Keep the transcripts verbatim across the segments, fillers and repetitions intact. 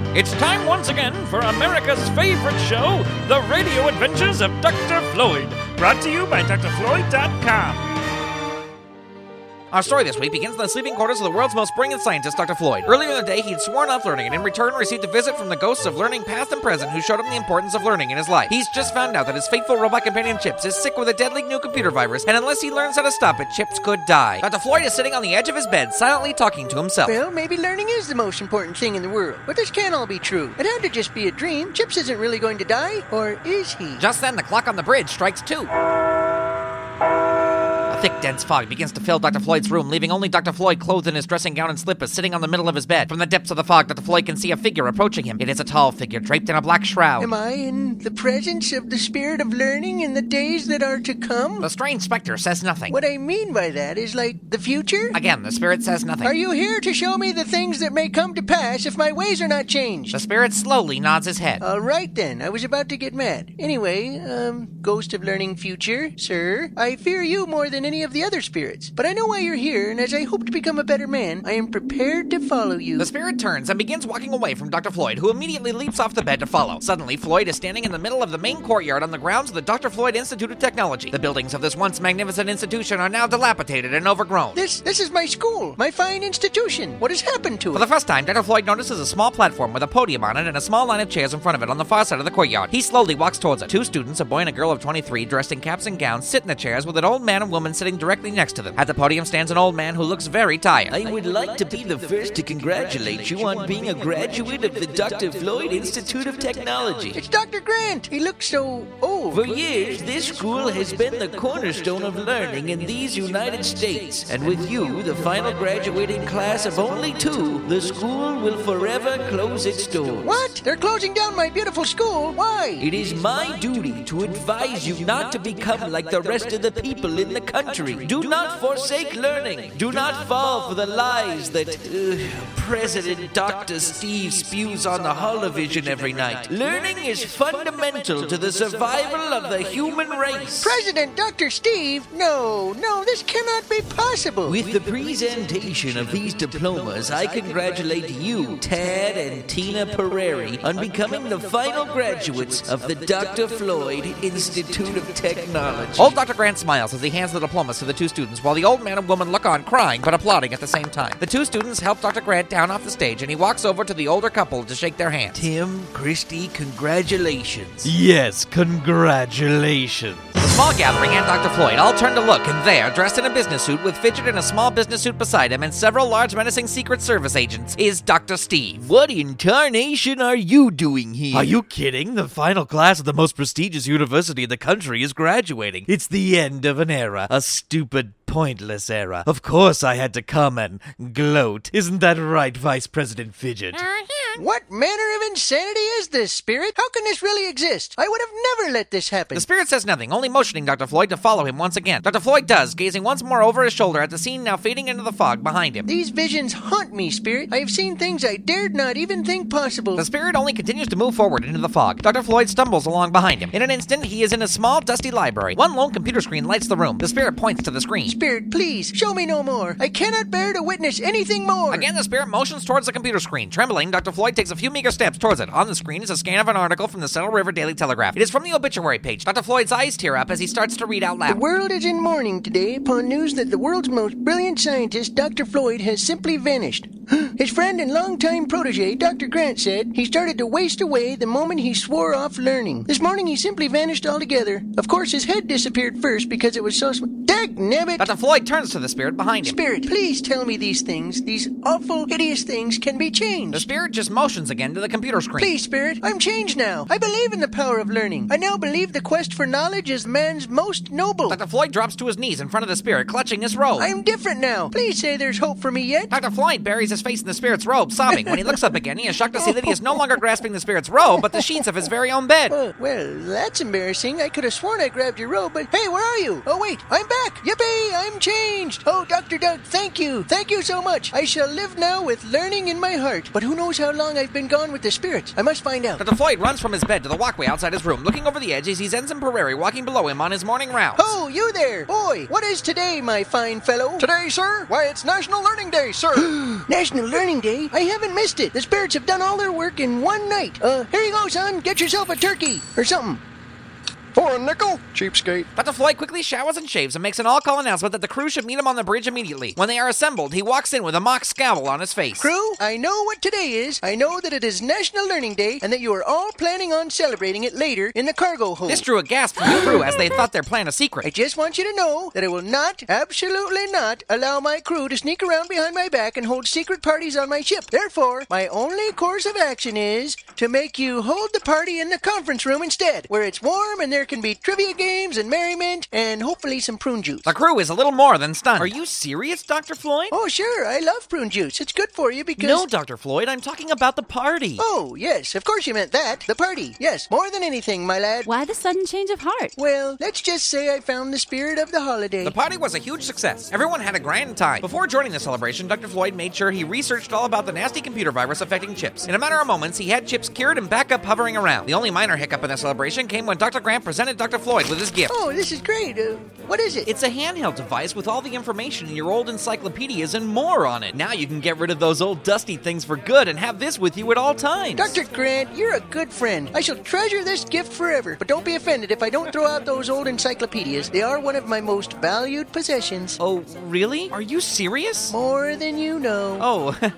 It's time once again for America's favorite show, The Radio Adventures of Doctor Floyd, brought to you by D R Floyd dot com. Our story this week begins in the sleeping quarters of the world's most brilliant scientist, Doctor Floyd. Earlier in the day, he'd sworn off learning and in return received a visit from the ghosts of learning past and present who showed him the importance of learning in his life. He's just found out that his faithful robot companion Chips is sick with a deadly new computer virus, and unless he learns how to stop it, Chips could die. Doctor Floyd is sitting on the edge of his bed, silently talking to himself. Well, maybe learning is the most important thing in the world, but this can't all be true. It had to just be a dream. Chips isn't really going to die, or is he? Just then, the clock on the bridge strikes two. A thick, dense fog begins to fill Doctor Floyd's room, leaving only Doctor Floyd clothed in his dressing gown and slippers sitting on the middle of his bed. From the depths of the fog, Doctor Floyd can see a figure approaching him. It is a tall figure draped in a black shroud. Am I in the presence of the spirit of learning in the days that are to come? The strange specter says nothing. What I mean by that is like the future? Again, the spirit says nothing. Are you here to show me the things that may come to pass if my ways are not changed? The spirit slowly nods his head. All right then, I was about to get mad. Anyway, um, ghost of learning future, sir, I fear you more than any of the other spirits. But I know why you're here, and as I hope to become a better man, I am prepared to follow you. The spirit turns and begins walking away from Doctor Floyd, who immediately leaps off the bed to follow. Suddenly, Floyd is standing in the middle of the main courtyard on the grounds of the Doctor Floyd Institute of Technology. The buildings of this once magnificent institution are now dilapidated and overgrown. This this is my school, my fine institution. What has happened to it? For the first time, Doctor Floyd notices a small platform with a podium on it and a small line of chairs in front of it on the far side of the courtyard. He slowly walks towards it. Two students, a boy and a girl of twenty-three, dressed in caps and gowns, sit in the chairs with an old man and woman sitting directly next to them. At the podium stands an old man who looks very tired. I would like to be the first to congratulate you on being a graduate of the Doctor Floyd Institute of Technology. It's Doctor Grant. He looks so old. For years, this school has been the cornerstone of learning in these United States. And with you, the final graduating class of only two, the school will forever close its doors. What? They're closing down my beautiful school? Why? It is my duty to advise you not to become like the rest of the people in the country. Do not forsake learning. Do not fall for the lies that uh, President Doctor Steve spews on the Holovision every night. Learning is fundamental to the survival of the human race. President Doctor Steve? No, no, this cannot be possible. With the presentation of these diplomas, I congratulate you, Tad and Tina Pereri, on becoming the final graduates of the Doctor Floyd Institute of Technology. Old Doctor Grant smiles as he hands the diplomas to the two students, while the old man and woman look on, crying but applauding at the same time. The two students help Doctor Grant down off the stage, and he walks over to the older couple to shake their hands. Tim, Christy, congratulations. Yes, congratulations. The small gathering and Doctor Floyd all turn to look, and there, dressed in a business suit with Fidget in a small business suit beside him and several large menacing Secret Service agents, is Doctor Steve. What in tarnation are you doing here? Are you kidding? The final class of the most prestigious university in the country is graduating. It's the end of an era, a stupid, pointless era. Of course I had to come and gloat. Isn't that right, Vice President Fidget? What manner of insanity is this, Spirit? How can this really exist? I would have never let this happen. The Spirit says nothing, only motioning Doctor Floyd to follow him once again. Doctor Floyd does, gazing once more over his shoulder at the scene now fading into the fog behind him. These visions haunt me, Spirit. I have seen things I dared not even think possible. The Spirit only continues to move forward into the fog. Doctor Floyd stumbles along behind him. In an instant, he is in a small, dusty library. One lone computer screen lights the room. The Spirit points to the screen. Spirit, please, show me no more. I cannot bear to witness anything more. Again, the Spirit motions towards the computer screen. Trembling, Doctor Floyd takes a few meager steps towards it. On the screen is a scan of an article from the Saddle River Daily Telegraph. It is from the obituary page. Doctor Floyd's eyes tear up as he starts to read out loud. The world is in mourning today upon news that the world's most brilliant scientist, Doctor Floyd, has simply vanished. His friend and longtime protege, Doctor Grant, said he started to waste away the moment he swore off learning. This morning he simply vanished altogether. Of course, his head disappeared first because it was so sm- Dagnabbit! Doctor Floyd turns to the Spirit behind him. Spirit, please tell me these things, these awful, hideous things can be changed. The Spirit just motions again to the computer screen. Please, Spirit, I'm changed now. I believe in the power of learning. I now believe the quest for knowledge is man's most noble. Doctor Floyd drops to his knees in front of the Spirit, clutching his robe. I'm different now. Please say there's hope for me yet. Doctor Floyd buries his face in the Spirit's robe, sobbing. When he looks up again, he is shocked to see that he is no longer grasping the Spirit's robe, but the sheets of his very own bed. Uh, well, that's embarrassing. I could have sworn I grabbed your robe, but hey, where are you? Oh, wait, I'm back. back! Yippee! I'm changed! Oh, Doctor Doug, thank you! Thank you so much! I shall live now with learning in my heart. But who knows how long I've been gone with the spirits? I must find out. Doctor Floyd runs from his bed to the walkway outside his room. Looking over the edge, he sees Ensign Prairie walking below him on his morning rounds. Oh, you there! Boy, what is today, my fine fellow? Today, sir? Why, it's National Learning Day, sir! National Learning Day? I haven't missed it. The spirits have done all their work in one night. Uh, here you go, son. Get yourself a turkey or something. For a nickel? Cheapskate. Doctor Floyd quickly showers and shaves and makes an all-call announcement that the crew should meet him on the bridge immediately. When they are assembled, he walks in with a mock scowl on his face. Crew, I know what today is. I know that it is National Learning Day and that you are all planning on celebrating it later in the cargo hold. This drew a gasp from the crew as they thought their plan a secret. I just want you to know that I will not, absolutely not, allow my crew to sneak around behind my back and hold secret parties on my ship. Therefore, my only course of action is to make you hold the party in the conference room instead, where it's warm and there can be trivia games and merriment and hopefully some prune juice. The crew is a little more than stunned. Are you serious, Doctor Floyd? Oh, sure. I love prune juice. It's good for you because... No, Doctor Floyd. I'm talking about the party. Oh, yes. Of course you meant that. The party. Yes. More than anything, my lad. Why the sudden change of heart? Well, let's just say I found the spirit of the holiday. The party was a huge success. Everyone had a grand time. Before joining the celebration, Doctor Floyd made sure he researched all about the nasty computer virus affecting Chips. In a matter of moments, he had Chips cured and back up hovering around. The only minor hiccup in the celebration came when Doctor Grant presented Doctor Floyd with his gift. Oh, this is great. Uh, what is it? It's a handheld device with all the information in your old encyclopedias and more on it. Now you can get rid of those old dusty things for good and have this with you at all times. Doctor Grant, you're a good friend. I shall treasure this gift forever. But don't be offended if I don't throw out those old encyclopedias. They are one of my most valued possessions. Oh, really? Are you serious? More than you know. Oh,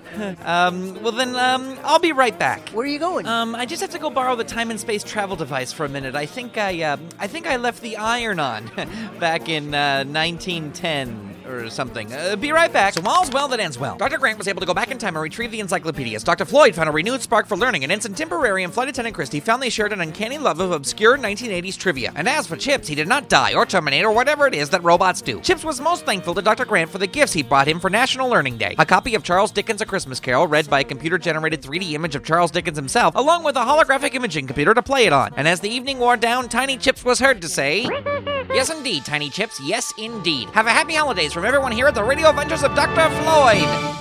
um, well then, um, I'll be right back. Where are you going? Um, I just have to go borrow the time and space travel device for a minute. I think I, uh, I think I left the iron on back in, uh, nineteen ten. Or something. Uh, be right back. So all's well that ends well. Doctor Grant was able to go back in time and retrieve the encyclopedias. Doctor Floyd found a renewed spark for learning, and Ensign Temporary and Flight Attendant Christie found they shared an uncanny love of obscure nineteen eighties trivia. And as for Chips, he did not die or terminate or whatever it is that robots do. Chips was most thankful to Doctor Grant for the gifts he brought him for National Learning Day. A copy of Charles Dickens' A Christmas Carol, read by a computer-generated three D image of Charles Dickens himself, along with a holographic imaging computer to play it on. And as the evening wore down, Tiny Chips was heard to say, "Yes, indeed, Tiny Chips. Yes, indeed. Have a happy holidays from everyone here at the Radio Adventures of Doctor Floyd."